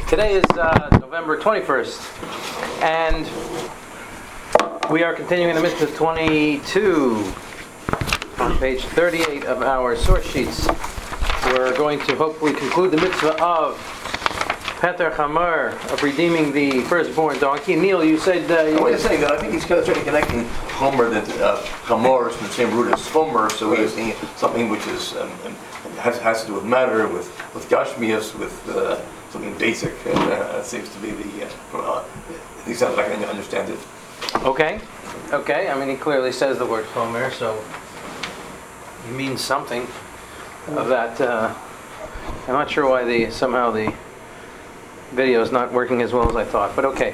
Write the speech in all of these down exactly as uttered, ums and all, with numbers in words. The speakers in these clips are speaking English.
Today is uh, November twenty-first, and we are continuing the mitzvah twenty-two on page thirty-eight of our source sheets. We're going to hopefully conclude the mitzvah of Peter Chamor, of redeeming the firstborn donkey. Neil, you said... Uh, you I was saying that I think he's kind of trying to connecting Homer, that uh, Chamor is from the same root as Homer, so he's saying something which is um, has, has to do with matter, with, with Gashmias, with uh, something basic. And uh, it seems to be the... Uh, uh, at least sounds like I can understand it. Okay. Okay, I mean, he clearly says the word Homer, so he means something of that. Uh, I'm not sure why the somehow the video is not working as well as I thought, but okay.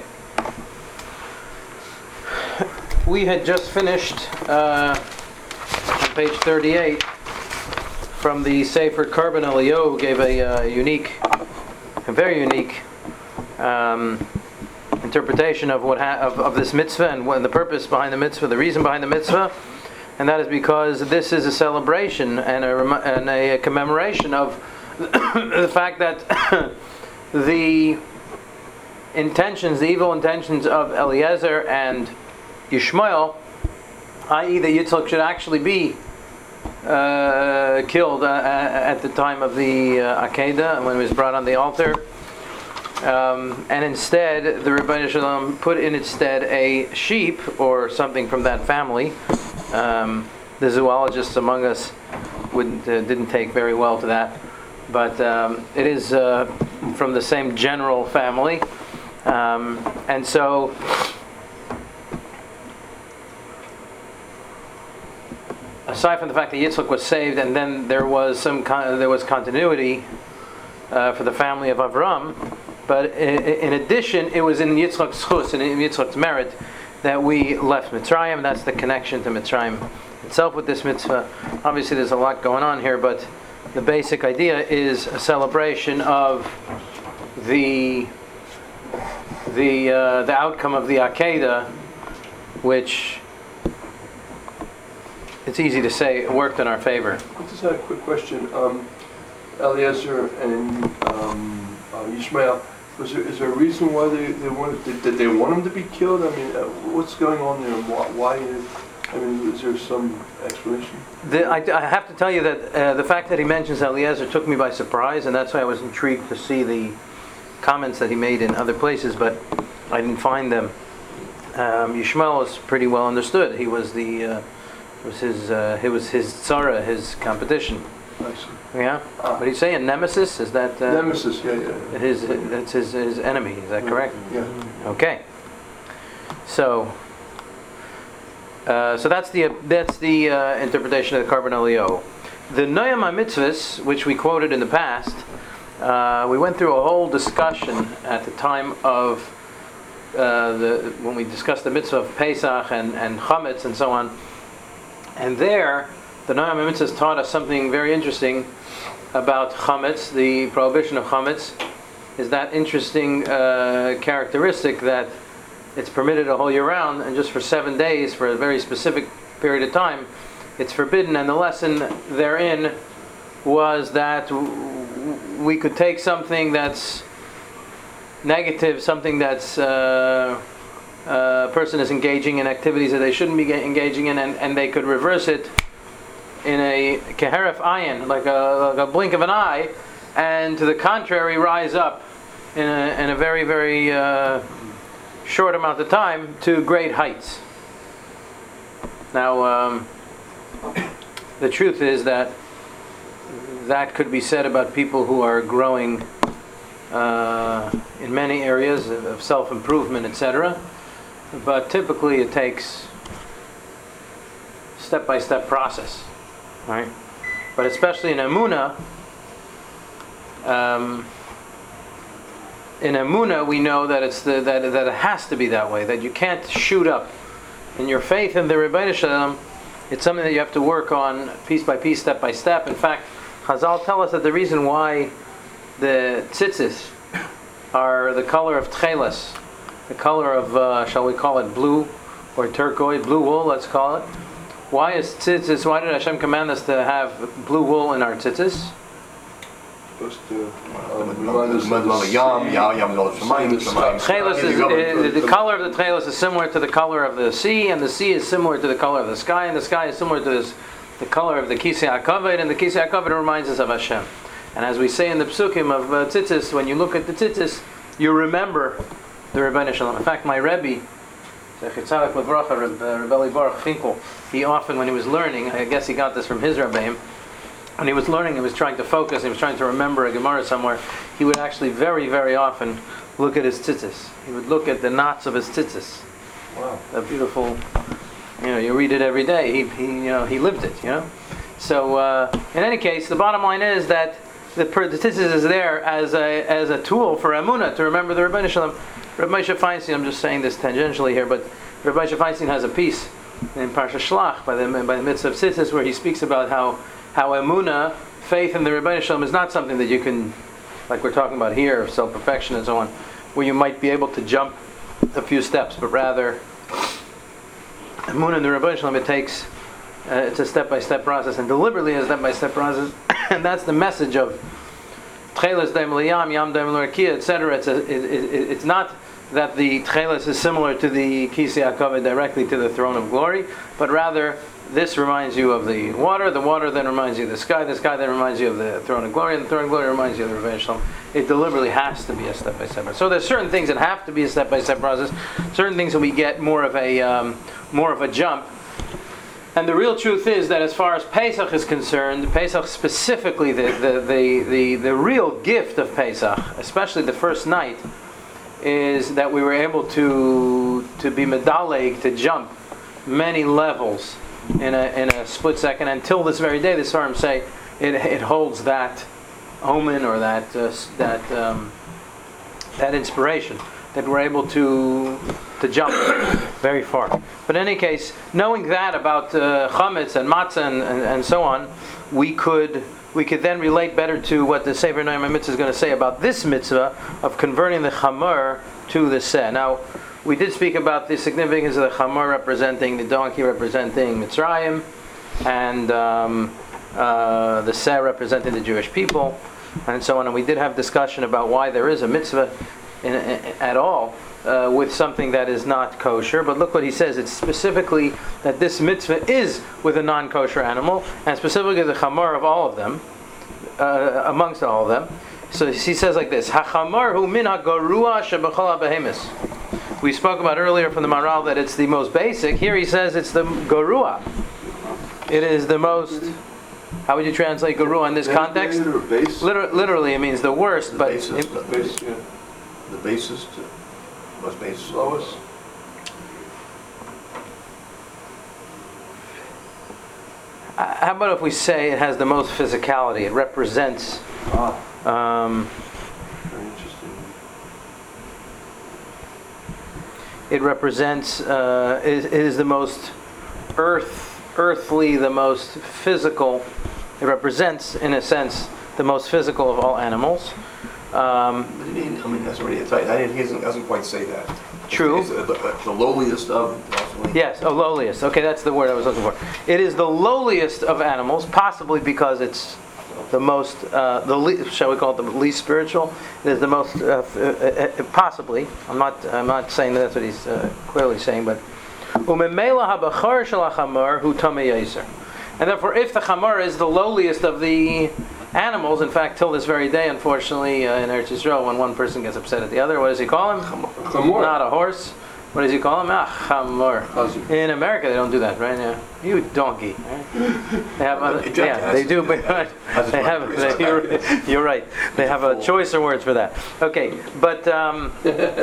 We had just finished uh, on page thirty-eight from the Sefer Karban Eliyahu, gave a uh, unique, a very unique um, interpretation of what ha- of, of this mitzvah and what the purpose behind the mitzvah, the reason behind the mitzvah, and that is because this is a celebration and a, rem- and a commemoration of the fact that the intentions, the evil intentions of Eliezer and Yishmael, that is that Yitzchak should actually be uh, killed uh, at the time of the uh, Akedah, when he was brought on the altar. Um, and instead, the Rebbeinu Shalom put in its stead a sheep, or something from that family. Um, the zoologists among us wouldn't, uh, didn't take very well to that. But um, it is uh, from the same general family. Um, and so aside from the fact that Yitzchak was saved, and then there was some con- there was continuity uh, for the family of Avram, but in, in addition, it was in Yitzchak's chus and in Yitzchak's merit that we left Mitzrayim, and that's the connection to Mitzrayim itself with this mitzvah. Obviously, there's a lot going on here, but the basic idea is a celebration of the the uh, the outcome of the Akedah, which it's easy to say worked in our favor. I just had a quick question. Um, Eliezer and um, uh, Yishmael, was there, is there a reason why they, they wanted? Did, did they want him to be killed? I mean, uh, what's going on there? Why? why is, I mean, is there some explanation? The, I, I have to tell you that uh, the fact that he mentions Eliezer took me by surprise, and that's why I was intrigued to see the comments that he made in other places, but I didn't find them. Um, Yishmael is pretty well understood. He was the uh, was his uh, he was his tzara, his competition. I see. Yeah. Ah. What do you say? A nemesis? Is that uh, Nemesis? Yeah, yeah. his? That's his his enemy. Is that correct? Yeah. Okay. So. Uh, so that's the that's the uh, interpretation of the Karban Eliyahu. The Noyam HaMitzvahs, which we quoted in the past, uh, we went through a whole discussion at the time of uh, the when we discussed the mitzvah of Pesach and, and Chametz and so on. And there, the Noyam HaMitzvahs taught us something very interesting about Chametz. The prohibition of Chametz is that interesting uh, characteristic that it's permitted a whole year round, and just for seven days, for a very specific period of time, it's forbidden. And the lesson therein was that w- we could take something that's negative, something that's uh, a person is engaging in activities that they shouldn't be engaging in, and, and they could reverse it in a keheref ayin, like a, like a blink of an eye, and to the contrary, rise up in a, in a very, very uh, short amount of time to great heights. Now, um, the truth is that that could be said about people who are growing uh, in many areas of self-improvement, et cetera. But typically, it takes step-by-step process, right? But especially in Emunah, um, in Emunah, we know that it's the, that that it has to be that way. That you can't shoot up. In your faith in the Rebbeinu Shalom, it's something that you have to work on piece by piece, step by step. In fact, Chazal tell us that the reason why the tzitzis are the color of tcheles, the color of, uh, shall we call it blue or turquoise, blue wool, let's call it. Why is tzitzis? Why did Hashem command us to have blue wool in our tzitzis? supposed to um, remind us of Mud the Mud Yam, sea. Yam, Yam, Yam, Shemayim, Shemayim. Tchelis is, uh, the color of the Tchelis is similar to the color of the sea, and the sea is similar to the color of the sky, and the sky is similar to this, the color of the Kisei HaKavod, and the Kisei HaKavod reminds us of Hashem. And as we say in the Psukim of uh, Tzitzis, when you look at the Tzitzis, you remember the Rebbeinu Shalom. In fact, my Rebbe, Zechet Tzadok L'Bracha, Reb Eli Baruch Finkel, he often, when he was learning, I guess he got this from his Rebbeim, when he was learning, he was trying to focus, he was trying to remember a Gemara somewhere, he would actually very, very often look at his tzitzis. He would look at the knots of his tzitzis. Wow. A beautiful, you know, you read it every day. He, he you know, he lived it, you know. So, uh, in any case, the bottom line is that the, the tzitzis is there as a as a tool for Emunah, to remember the Rebbeinu Shalom. Reb Moshe Feinstein, I'm just saying this tangentially here, but Reb Moshe Feinstein has a piece in Parsha Shlach by the by the midst of tzitzis where he speaks about how how Emunah, faith in the Rebbeinu Shalom, is not something that you can, like we're talking about here, self-perfection and so on, where you might be able to jump a few steps, but rather Emunah in the Rebbeinu Shalom, it takes, uh, it's a step-by-step process, and deliberately a step-by-step process, and that's the message of Tchelis Daim Liyam, Yam Daim L'Rakia, et cetera. It's a, it, it, it's not that the Tchelis is similar to the Kisei HaKavod, directly to the throne of glory, but rather this reminds you of the water, the water then reminds you of the sky, the sky then reminds you of the throne of glory, and the throne of glory reminds you of the Rebbeinu Shalom. It deliberately has to be a step-by-step process. So there's certain things that have to be a step-by-step process, certain things that we get more of a um, more of a jump. And the real truth is that as far as Pesach is concerned, Pesach specifically, the the, the, the, the real gift of Pesach, especially the first night, is that we were able to to be medaleg, to jump many levels in a in a split second. Until this very day, the Sfarim say it it holds that omen or that uh, that um, that inspiration that we're able to to jump very far. But in any case, knowing that about uh, chametz and matzah and, and, and so on, we could we could then relate better to what the Sefer Noam Mitzvah is going to say about this mitzvah of converting the chamor to the seh. Now, we did speak about the significance of the chamor representing the donkey, representing Mitzrayim, and um, uh, the seh representing the Jewish people, and so on. And we did have discussion about why there is a mitzvah in, in, at all uh, with something that is not kosher. But look what he says. It's specifically that this mitzvah is with a non-kosher animal, and specifically the chamor of all of them, uh, amongst all of them. So he says like this: HaChamor hu min ha'garua shebechol ha'behemis. We spoke about earlier from the Maharal that it's the most basic. Here he says it's the garua. It is the most. How would you translate garua in this context? Liter- literally, it means the worst, The but basis, it, the, Base, yeah. the basis, to, most basis. Lowest. uh, how about if we say it has the most physicality? It represents. Ah, Um, very interesting. it represents. Uh, it, it is the most earth, earthly, the most physical. It represents, in a sense, the most physical of all animals. Um, But he didn't- I mean, that's already tight. I didn't, he doesn't, doesn't quite say that. True. It's, it's the, the lowliest of. Possibly. Yes, oh, lowliest. Okay, that's the word I was looking for. It is the lowliest of animals, possibly because it's the most, uh, the le- shall we call it the least spiritual? It is the most, uh, f- uh, uh, possibly. I'm not. I'm not saying that's what he's uh, clearly saying, but umemela habachar shel hachamor hu tamei yaser. And therefore, if the chamor is the lowliest of the animals, in fact, till this very day, unfortunately, uh, in Eretz Yisrael, when one person gets upset at the other, what does he call him? Chamor. Not a horse. What does he call him? Ah, chamor. Chazir. In America, they don't do that, right? Yeah. You donkey. Right? They have other, Jack yeah, has they to do, do but that. they have. They, you're, you're right. They have a choicer words for that. Okay, but um,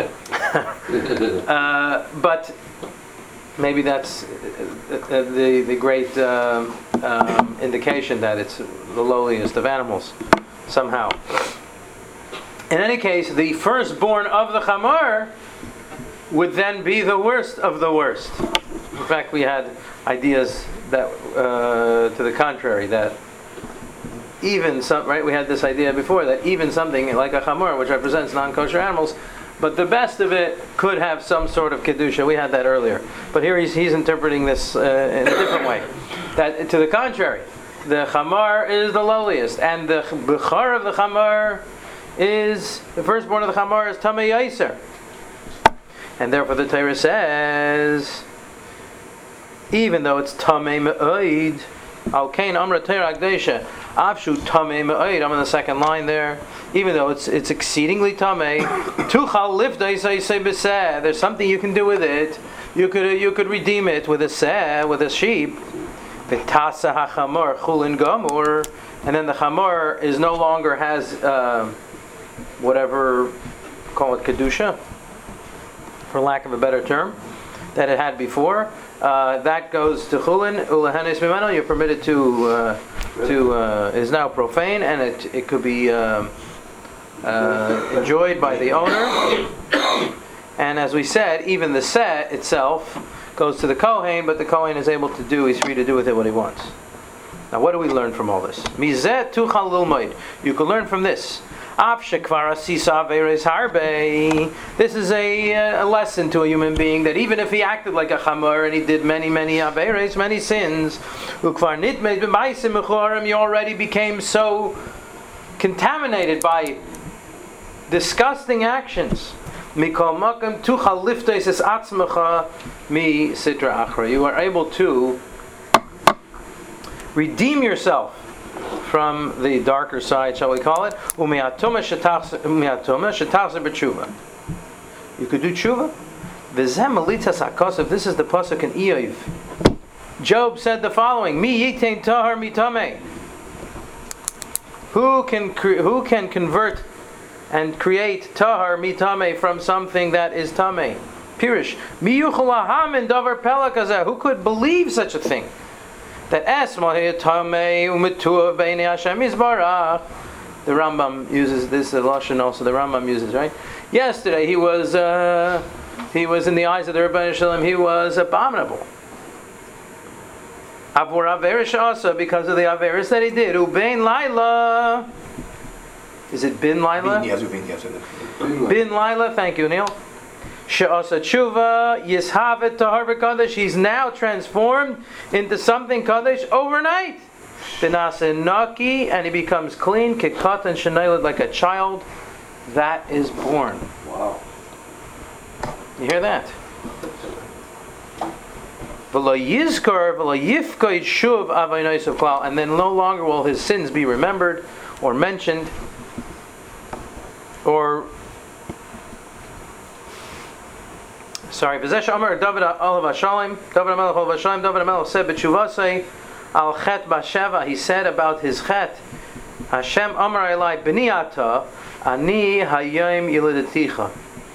uh, but maybe that's uh, the the great um, um, indication that it's the lowliest of animals somehow. In any case, the firstborn of the chamor would then be the worst of the worst. In fact, we had ideas that uh, to the contrary, that even some, right, we had this idea before that even something like a chamor, which represents non-kosher animals, but the best of it could have some sort of kedusha. We had that earlier, but here he's, he's interpreting this uh, in a different way. That to the contrary, the chamar is the lowliest, and the bechar of the chamar is the firstborn of the chamar is tamei yaser, and therefore the Torah says, even though it's tamei me'oid, al kain amra Torah akdesha afshu tamei me'oid. I'm on the second line there. Even though it's it's exceedingly tamei, tuchal lifdei say say b'seh. There's something you can do with it. You could you could redeem it with a seh, with a sheep. V'tasa hachamor chulin gamur, and then the chamor is no longer has uh, whatever, call it kedusha, for lack of a better term, that it had before. Uh, that goes to chulin ulahenes mimeno. You're permitted to uh, to uh, is now profane, and it it could be uh, uh, enjoyed by the owner. And as we said, even the set itself goes to the Kohen, but the Kohen is able to do, he's free to do with it what he wants. Now what do we learn from all this? Mizet tuchal lilmoid. You can learn from this. This is a, a lesson to a human being that even if he acted like a chamor and he did many, many averes, many sins, you already became so contaminated by disgusting actions. You are able to redeem yourself from the darker side, shall we call it? You could do tshuva. This is the pasuk in Iyov. Job said the following: Mi yitain tahar mitame. Who can who can convert and create tahar mitame from something that is tame? Pirish. Mi yuchal lahamin davar pelakazeh. Who could believe such a thing? That esma tame umetua b'nei Hashem yisbarach. The Rambam uses this. The lashon also the Rambam uses, right? Yesterday he was uh, he was in the eyes of the Rebbeinu Shalom, he was abominable. Avur averish also, because of the averis that he did. Ubein laila. Is it bin laila? Bin, yes, bin, yes. Bin laila. Thank you, Neil. She'asa tshuva yishavet tahar v'kadosh. He's now transformed into something kadosh overnight. B'nasa naki, and he becomes clean. Kikatan shenailad, like a child that is born. Wow. You hear that? V'lo yizkar v'lo yifkoid shuv avaynos of klal, and then no longer will his sins be remembered or mentioned or. Sorry, V'zesh Amar David Olav Hashalim, David Amelech Olav Hashalim, David Amelech said, B'tshuvasei al chet b'sheva, he said about his chet, Hashem Amar Elai b'ni ata, ani hayom yiladeticha.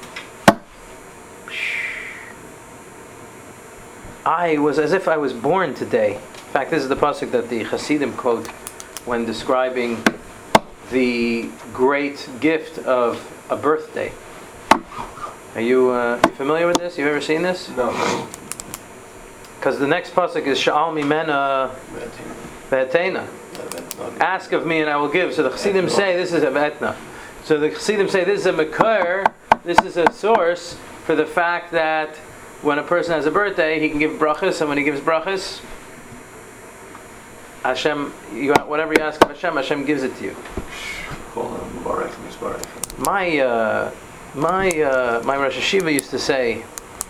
I was as if I was born today. In fact, this is the pasuk that the Hasidim quote when describing the great gift of a birthday. Are you uh, familiar with this? You ever seen this? No. Because the next pasuk is Sha'al mimena ve'etena. Ask of me and I will give. So the Chassidim say this is a ve'etna. So the Chassidim say this is a makar. This is a source for the fact that when a person has a birthday, he can give brachas, and when he gives brachas, Hashem, you, whatever you ask of Hashem, Hashem gives it to you. My. Uh, My uh, my Rosh Hashiva used to say,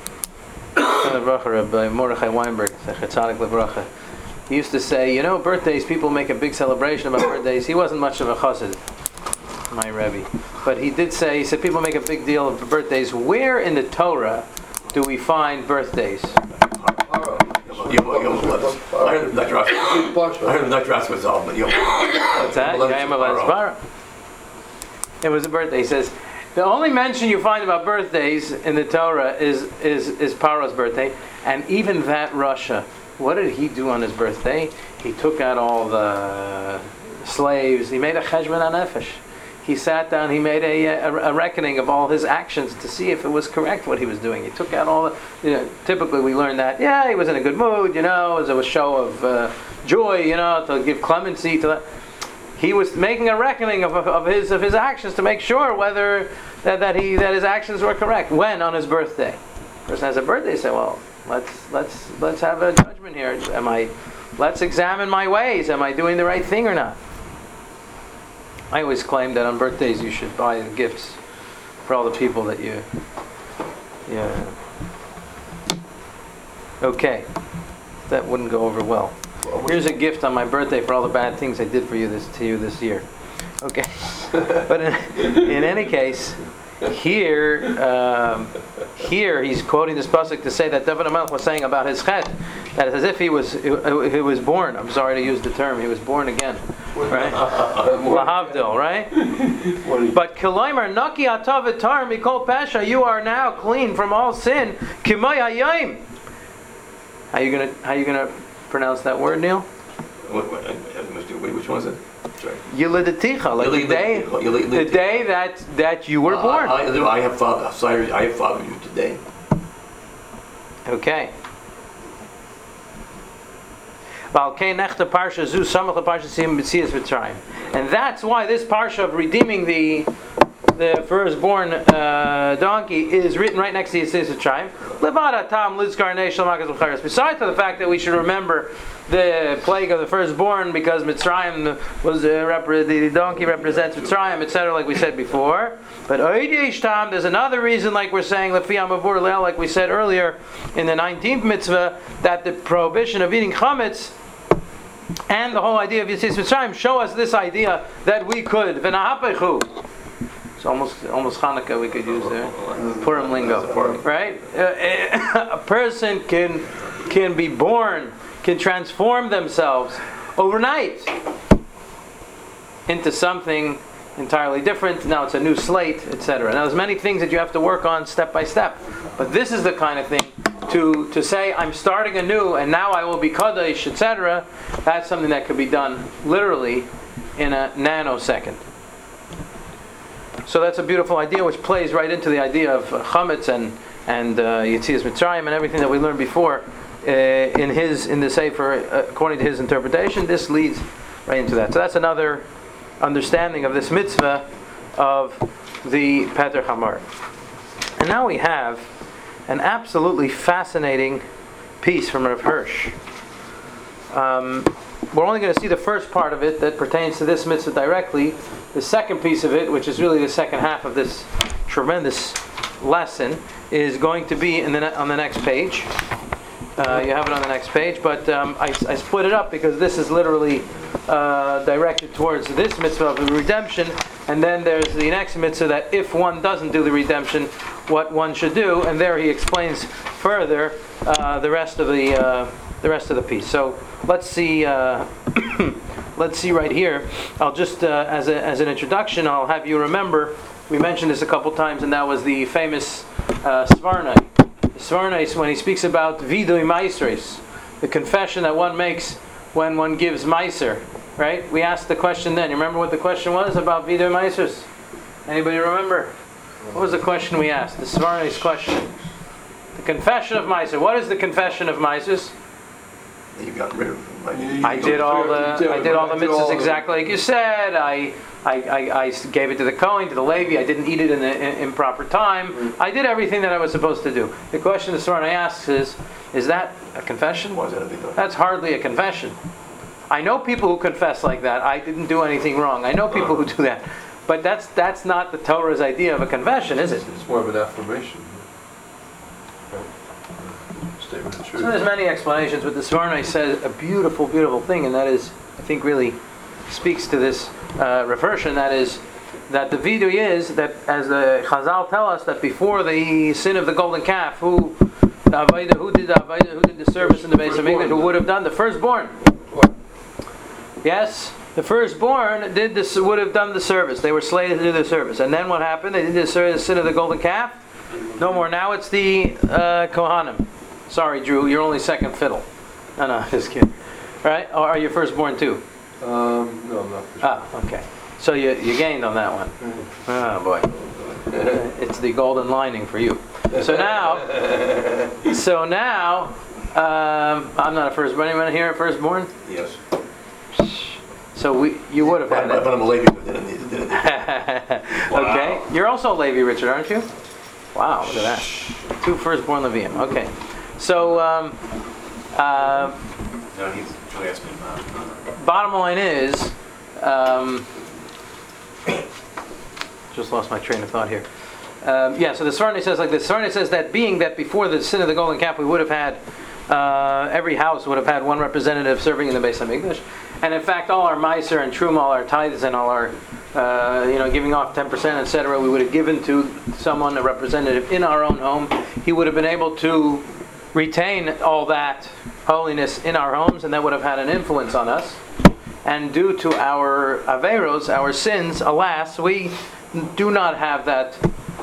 by Mordechai Weinberg, he used to say, you know, birthdays, people make a big celebration about birthdays. He wasn't much of a chassid, my Rebbe. But he did say, he said, people make a big deal of birthdays. Where in the Torah do we find birthdays? I heard him not dress. I heard him not dress with all, but what's that? It was a birthday. He says, the only mention you find about birthdays in the Torah is is is Paro's birthday, and even that Russia. What did he do on his birthday? He took out all the slaves. He made a cheshbon hanefesh. He sat down. He made a, a a reckoning of all his actions to see if it was correct what he was doing. He took out all the. You know, typically we learn that yeah, he was in a good mood. You know, it was a show of uh, joy. You know, to give clemency to that. He was making a reckoning of, of his of his actions to make sure whether that, that he that his actions were correct. When on his birthday, the person has a birthday, say, well, let's let's let's have a judgment here. Am I let's examine my ways. Am I doing the right thing or not? I always claim that on birthdays you should buy gifts for all the people that you... Yeah. Okay. That wouldn't go over well. Here's a gift on my birthday for all the bad things I did for you this to you this year. Okay. But in, in any case, here, um, here he's quoting this pasuk to say that David HaMelech was saying about his chet, that it's as if he was he, he was born. I'm sorry to use the term. He was born again, right? Lahavdil, right? But Kiloimer Naki Atav Etar Mikol Pasha, you are now clean from all sin. Kimay Hayayim. How you gonna how you gonna pronounce that word, Neil? What, what, which one is it? Sorry. Yilidaticha, like the day, the day that that you were born. I, I, I have father, sorry, I have fathered you today. Okay. And that's why this parsha of redeeming the the firstborn uh, donkey is written right next to Yetzias Mitzrayim. Besides the fact that we should remember the plague of the firstborn because Mitzrayim was uh, rep- the donkey represents Mitzrayim, et cetera, like we said before. But there's another reason, like we're saying, like we said earlier in the nineteenth mitzvah, that the prohibition of eating chametz and the whole idea of Yetzias Mitzrayim show us this idea that we could v'nahapechu. It's almost almost Hanukkah we could use there, Purim lingo, right? Uh, a person can can be born, can transform themselves overnight into something entirely different. Now it's a new slate, et cetera. Now there's many things that you have to work on step by step, but this is the kind of thing to to say I'm starting anew and now I will be Kadosh, et cetera. That's something that could be done literally in a nanosecond. So that's a beautiful idea, which plays right into the idea of uh, chametz and and uh, Yetzias Mitzrayim and everything that we learned before uh, in his in the Sefer, uh, according to his interpretation. This leads right into that. So that's another understanding of this mitzvah of the Peter Chamor. And now we have an absolutely fascinating piece from Rav Hirsch. Um, we're only going to see the first part of it that pertains to this mitzvah directly. The second piece of it, which is really the second half of this tremendous lesson, is going to be in the ne- on the next page. Uh, you have it on the next page, but um, I, I split it up because this is literally uh, directed towards this mitzvah of the redemption, and then there's the next mitzvah that if one doesn't do the redemption, what one should do, and there he explains further uh, the rest of the uh, the rest of the piece. So let's see. Uh, let's see right here. I'll just uh, as a, as an introduction, I'll have you remember we mentioned this a couple times, and that was the famous uh, Svarnai. Svarnai, when he speaks about vidui maisres, the confession that one makes when one gives meiser, right? We asked the question then. You remember what the question was about vidui maisres? Anybody remember? What was the question we asked? The Svarnai's question. The confession of meiser. What is the confession of meisers? You've gotten rid of them. Like, I did all the I did all the mitzvahs exactly like you said. I I, I, I gave it to the Kohen, to the Levi. I didn't eat it in the in, improper time. Mm. I did everything that I was supposed to do. The question the Svarnai asks is, is that a confession? Why is that a big deal? That's hardly a confession. I know people who confess like that. I didn't do anything wrong. I know people who do that. But that's that's not the Torah's idea of a confession, is it? It's more of an affirmation. Statement of truth. So there's many explanations, but the Svarnai says a beautiful, beautiful thing, and that is, I think, really speaks to this uh, reversion. That is, that the vidui is that, as the Chazal tell us, that before the sin of the golden calf, who the Avaida, who did the Avaida, who did the service in the Beis Hamikdash, who would have done the firstborn? Yes. The firstborn did this, would have done the service. They were slated to do the service. And then what happened? They did the sin of the golden calf. No more. Now it's the uh, Kohanim. Sorry, Drew, you're only second fiddle. No, no, just kidding. Right? Or are you firstborn too? Um, no, I'm not. For sure. Ah, okay. So you you gained on that one. Mm-hmm. Oh boy. It's the golden lining for you. So now, so now, um, I'm not a firstborn. Anyone here a firstborn? Yes. So we, you would have had but, it. but I'm a Levi, but didn't need it. Okay. You're also a Levi, Richard, aren't you? Wow, look at that. Two firstborn Levium. Okay. So, um, uh, No, he's Oh, yes, ma'am. Bottom line is, um, just lost my train of thought here. Um, yeah, so the Svarna says like this. Svarna says that being that before the sin of the golden calf, we would have had, uh, every house would have had one representative serving in the Beis HaMikdash. And in fact, all our Meiser and Truma, all our tithes and all our, uh, you know, giving off ten percent, et cetera, we would have given to someone, a representative in our own home. He would have been able to retain all that holiness in our homes, and that would have had an influence on us. And due to our averos, our sins, alas, we do not have that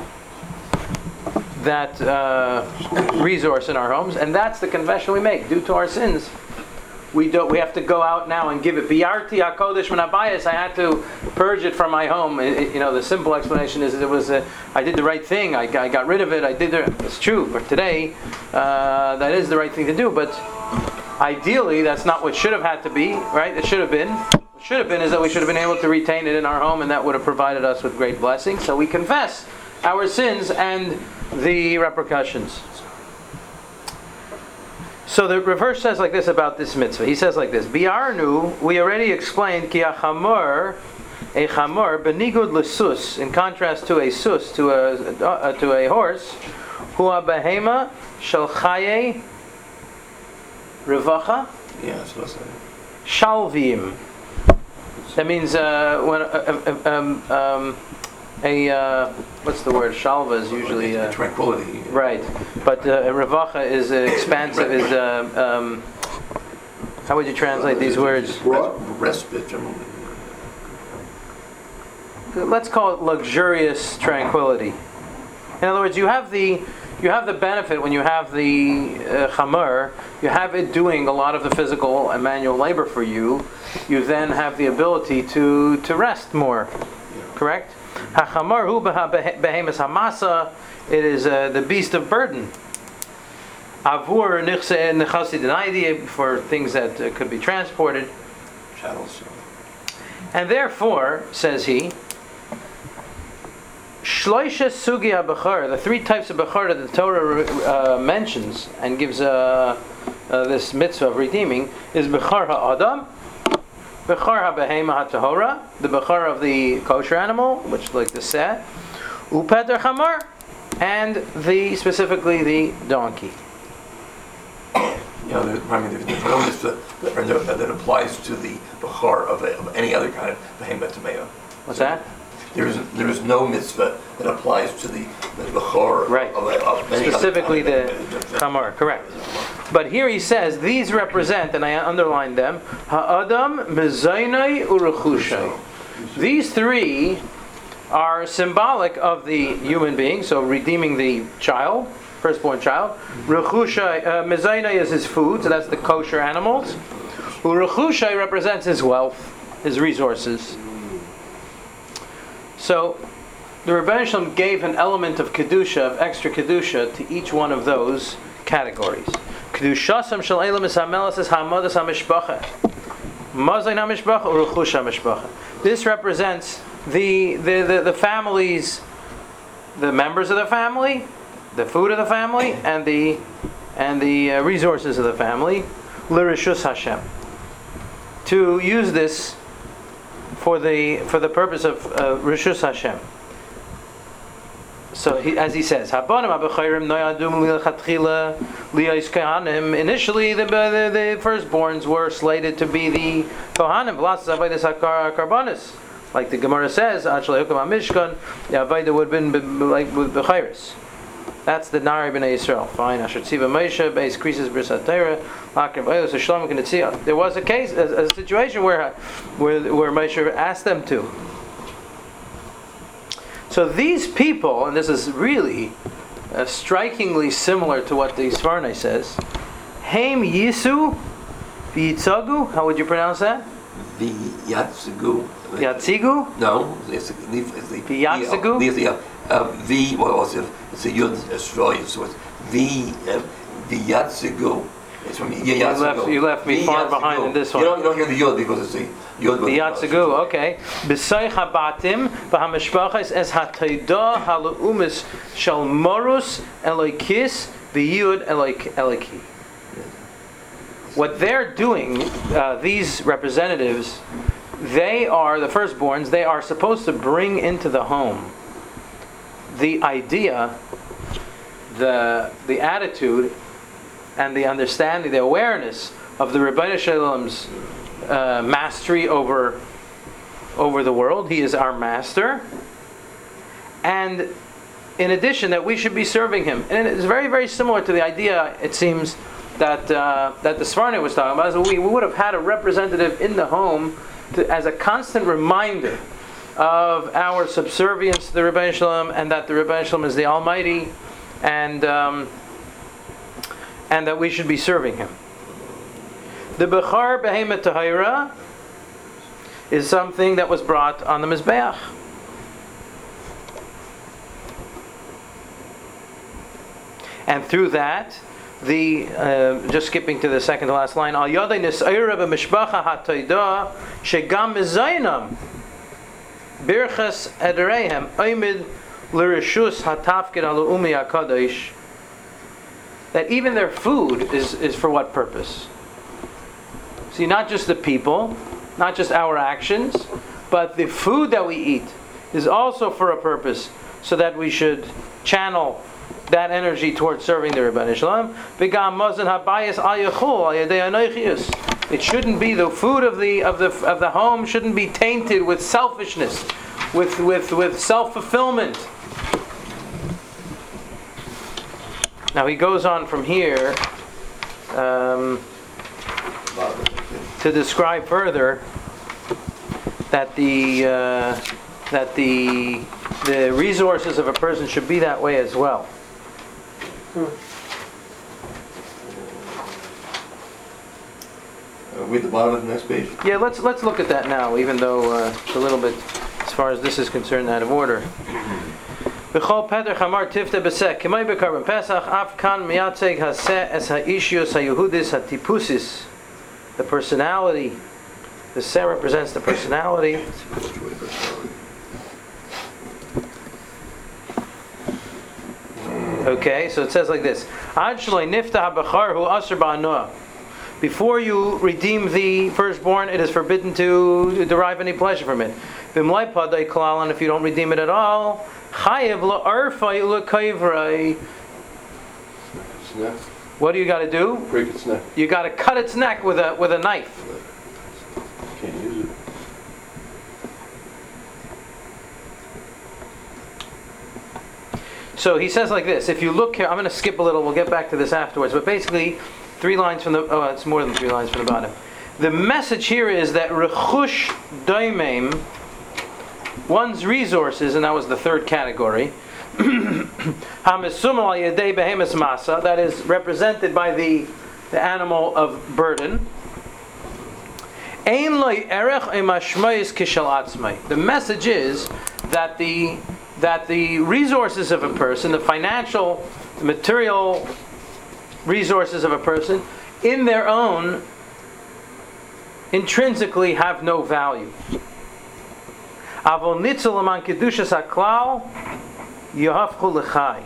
that uh, resource in our homes, and that's the confession we make. Due to our sins, we don't. We have to go out now and give it. Biarti hakodesh menabayis. I had to purge it from my home. It, it, you know, the simple explanation is it was a, I did the right thing. I, I got rid of it. I did the. It's true. But today, uh, that is the right thing to do. But ideally, that's not what should have had to be. Right? It should have been. What should have been is that we should have been able to retain it in our home, and that would have provided us with great blessing. So we confess our sins and the repercussions. So the reverse says like this about this mitzvah. He says like this: Bi'arnu, we already explained ki a chamor, a chamor benigud lesus, in contrast to a sus, to a uh, to a horse, hu a behema shel chaye revacha. Yeah, that's what I said. Shalvim. That means uh, when uh, um, um, a uh, what's the word? Shalva is usually uh, tranquility. Right, but uh, revacha is uh, expansive. Is uh, um, how would you translate these words? Respite. Let's call it luxurious tranquility. In other words, you have the you have the benefit when you have the uh, chamor, you have it doing a lot of the physical and manual labor for you. You then have the ability to to rest more. Correct? HaChamar hu behemas hamasa. It is uh, the beast of burden. Avur nechasi denaidi, for things that uh, could be transported. Chattels. And therefore, says he, Shloisha sugi ha-bechar, the three types of bechar that the Torah uh, mentions and gives uh, uh, this mitzvah of redeeming is bechar ha-adam, bechar ha-behema ha-tahora, the bechar of the kosher animal, which like the seh, upeder chamar, and the specifically the donkey. You know, there, I mean, there's no mitzvah that, that applies to the bechar of, a, of any other kind of behema tameo. What's that? There is there is no mitzvah that applies to the, the bechor right. of, of any specifically other the chamar, correct. But here he says these represent, and I underlined them, ha'adam, mezaynai, urechushay. These three are symbolic of the human being, so redeeming the child, firstborn child. Rechushay, uh, mezaynai is his food, so that's the kosher animals. Urechushay represents his wealth, his resources. So, the Rebbeinu Shalom gave an element of kedusha, of extra kedusha, to each one of those categories. Kedushasam shel elam is hamelas is hamadas hamishpacha, mazayin hamishpacha or rechush hamishpacha. This represents the, the the the families, the members of the family, the food of the family, and the and the uh, resources of the family. L'rishus Hashem. To use this for the for the purpose of uh, Rishus Hashem. So he, as he says, initially the, the, the firstborns were slated to be the Kohanim, like the Gemara says, the Avodah would have been like with Bechairis. That's the Nari B'nai Yisrael. Fine. Asher Tziva Moshe, Beis Krisis B'risat Torah, Lakim B'ayos, Shlomo K'netzia. There was a case, a, a situation where, where, where Moshe asked them to. So these people, and this is really uh, strikingly similar to what the Svarnai says, Heim Yisu V'yitzagu. How would you pronounce that? V'yatzagu. Yatzigu? No, it's the V'yatzagu. It's the Uh, v, what was it? It's a Yud Australia, so it's V, uh, V'yatzigu. It's from Yatzigu. You left, you left me far behind in this one. You don't, you don't hear the Yud because it's the Yud. V'yatzigu, okay. B'say chabatim v'hamishpachas es hatayda halaumis shal morus eloikis v'yud eloiki. what they're doing, uh, these representatives, they are the firstborns. They are supposed to bring into the home the idea, the the attitude, and the understanding, the awareness of the Rebbeinu Shalom's uh, mastery over over the world. He is our master, and in addition, that we should be serving him. And it's very, very similar to the idea, it seems, that uh, that the Sforno was talking about. So we, we would have had a representative in the home to, as a constant reminder of our subservience to the Rebbeinu Shalom, and that the Rebbeinu Shalom is the Almighty, and um, and that we should be serving him. The Bechar Behemoth Tahira is something that was brought on the Mizbeach. And through that, the uh, just skipping to the second to last line, Al Yadei Nisayra b'Mishpacha HaToida Shegam Mizaynam Birchas Ederehem Oimid L'Rishus HaTafkid Alu'umi HaKadosh. That even their food is, is for what purpose? See, not just the people, not just our actions, but the food that we eat is also for a purpose, so that we should channel that energy towards serving the Rebbeinu Shalom. It shouldn't be the food of the of the of the home shouldn't be tainted with selfishness, with with with self-fulfillment. Now he goes on from here um, to describe further that the uh, that the the resources of a person should be that way as well. Uh, we at the bottom of the next page. Yeah, let's let's look at that now, even though uh, it's a little bit, as far as this is concerned, out of order. B'chol Peder Chamar Tifte Besek K'may B'Karban Pesach Af Kan Miyatzeg Haseh Es HaIshios HaYehudis HaTipusis. The personality. The Seh represents the personality. Okay, so it says like this: Ad shloi niftah b'char hu aser ba'anoah. Before you redeem the firstborn, it is forbidden to derive any pleasure from it. B'mlai padai klal, and if you don't redeem it at all, chayev la'arfai u'la'kayvrei. Its neck. What do you got to do? Break its neck. You got to cut its neck with a with a knife. Can't use it. So he says like this. If you look here, I'm going to skip a little. We'll get back to this afterwards. But basically, three lines from the. Oh, it's more than three lines from the bottom. The message here is that rechush daimim, one's resources, and that was the third category. Hamisum al yedei behemes masa, that is represented by the the animal of burden. Ein loy erech emashmayis kishal atzmai. The message is that the that the resources of a person, the financial, the material resources of a person, in their own, intrinsically have no value. Avol nitzel aman kedushas haklal yahafchu lechai.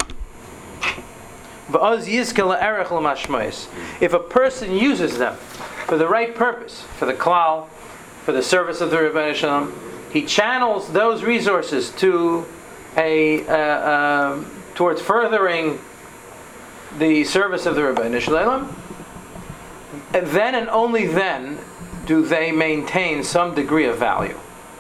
V'oz yizke la'erech l'mashmayis. If a person uses them for the right purpose, for the klal, for the service of the Rebbeinu Shalom, he channels those resources to a uh, uh, towards furthering the service of the Rebbeinu Shalom. And then and only then do they maintain some degree of value.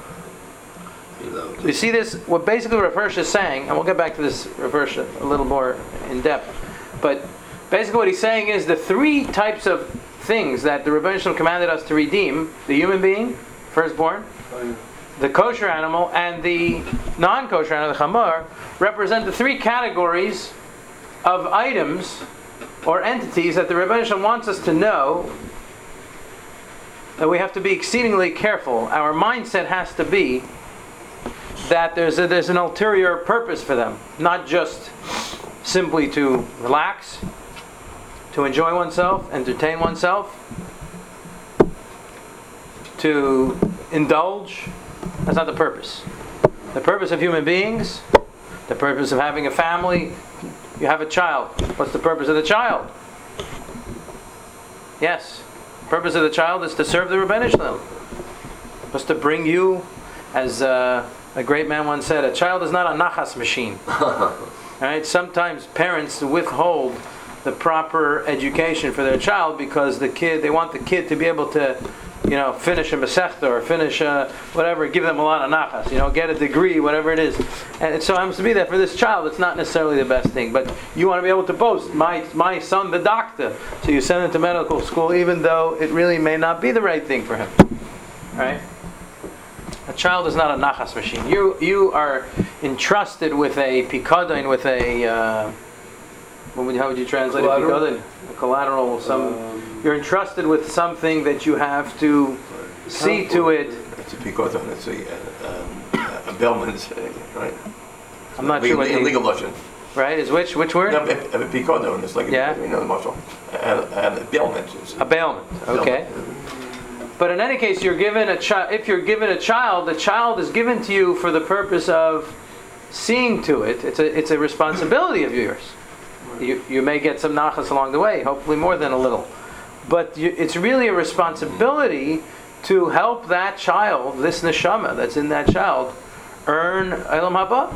You see this? What basically Rav Hirsch is saying, and we'll get back to this Rav Hirsch a little more in depth, but basically what he's saying is the three types of things that the Rebbeinu Shalom commanded us to redeem: the human being, firstborn, the kosher animal, and the non-kosher animal, the chamor, represent the three categories of items or entities that the Rebbeinu Shalom wants us to know that we have to be exceedingly careful. Our mindset has to be that there's a, there's an ulterior purpose for them, not just simply to relax, to enjoy oneself, entertain oneself, to indulge. That's not the purpose. The purpose of human beings, the purpose of having a family, you have a child. What's the purpose of the child? Yes. The purpose of the child is to serve the Rebbeinu Shalom. Was to bring you, as uh, a great man once said, a child is not a nachas machine. Right? Sometimes parents withhold the proper education for their child because the kid, they want the kid to be able to, you know, finish a masechta or finish a whatever, give them a lot of nachas, you know, get a degree, whatever it is. And it so happens to be that for this child, it's not necessarily the best thing. But you want to be able to boast, my my son, the doctor. So you send him to medical school, even though it really may not be the right thing for him. Right? A child is not a nachas machine. You you are entrusted with a pikadon, with a uh, what would, how would you translate a pikadon? A collateral. Some um, you're entrusted with something that you have to see to it. It's a pikadon. It's a um, a bellman's, right? I'm not legal, sure what in legal Russian. Right? Is which which word? No, a, a pikadon. It's like yeah. a, you know the marshal. And, and a bailment. A bailment. Okay. But in any case, you're given a child. If you're given a child, the child is given to you for the purpose of seeing to it. It's a it's a responsibility of yours. You you may get some nachas along the way, hopefully more than a little, but you, it's really a responsibility to help that child, this neshama that's in that child, earn Olam Haba.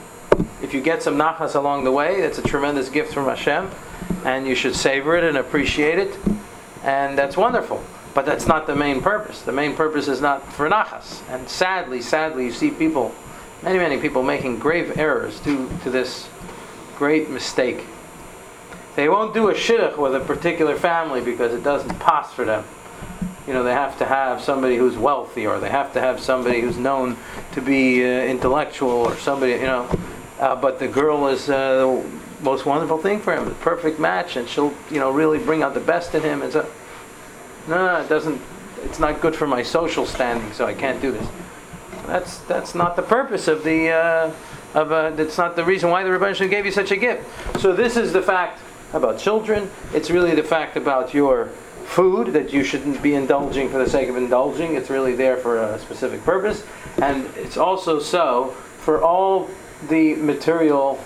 If you get some nachas along the way, that's a tremendous gift from Hashem, and you should savor it and appreciate it, and that's wonderful. But that's not the main purpose. The main purpose is not for nachas. And sadly, sadly, you see people, many, many people making grave errors due to this great mistake. They won't do a shidduch with a particular family because it doesn't pass for them. You know, they have to have somebody who's wealthy, or they have to have somebody who's known to be uh, intellectual, or somebody, you know. Uh, but the girl is uh, the most wonderful thing for him, the perfect match, and she'll, you know, really bring out the best in him. And so, no, no, it doesn't. It's not good for my social standing, so I can't do this. That's that's not the purpose of the. Uh, of uh, that's not the reason why the Rebbeinu Shalom gave you such a gift. So this is the fact about children. It's really the fact about your food that you shouldn't be indulging for the sake of indulging. It's really there for a specific purpose, and it's also so for all the material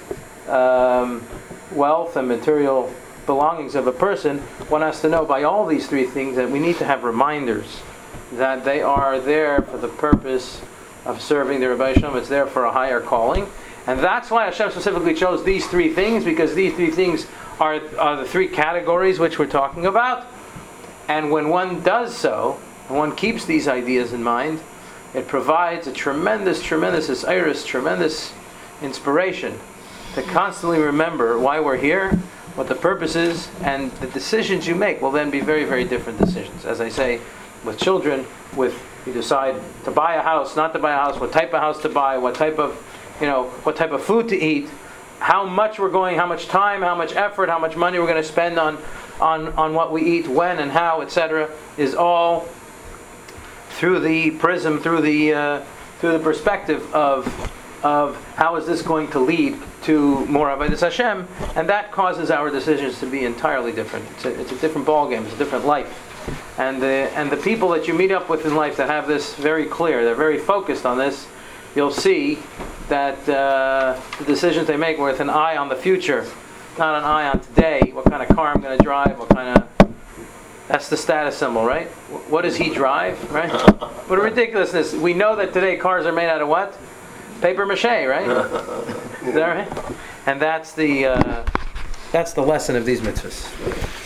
um, wealth and material belongings of a person. One has to know by all these three things that we need to have reminders that they are there for the purpose of serving the Rebbeinu Shalom. It's there for a higher calling, and that's why Hashem specifically chose these three things, because these three things are, are the three categories which we're talking about. And when one does so, and one keeps these ideas in mind, it provides a tremendous, tremendous iris, tremendous inspiration to constantly remember why we're here, what the purpose is, and the decisions you make will then be very, very different decisions. As I say, with children, with you decide to buy a house, not to buy a house, what type of house to buy, what type of, you know, what type of food to eat, how much we're going, how much time, how much effort, how much money we're going to spend on, on, on what we eat, when and how, et cetera, is all through the prism, through the uh, through the perspective of of how is this going to lead to more Avodas Hashem, and that causes our decisions to be entirely different. It's a, it's a different ballgame, it's a different life. And the, and the people that you meet up with in life that have this very clear, they're very focused on this, you'll see that uh, the decisions they make with an eye on the future, not an eye on today, what kind of car I'm going to drive, what kind of... That's the status symbol, right? What does he drive, right? What a ridiculousness. We know that today cars are made out of what? Paper mache, right? Is that right? And that's the uh, that's the lesson of these mitzvahs.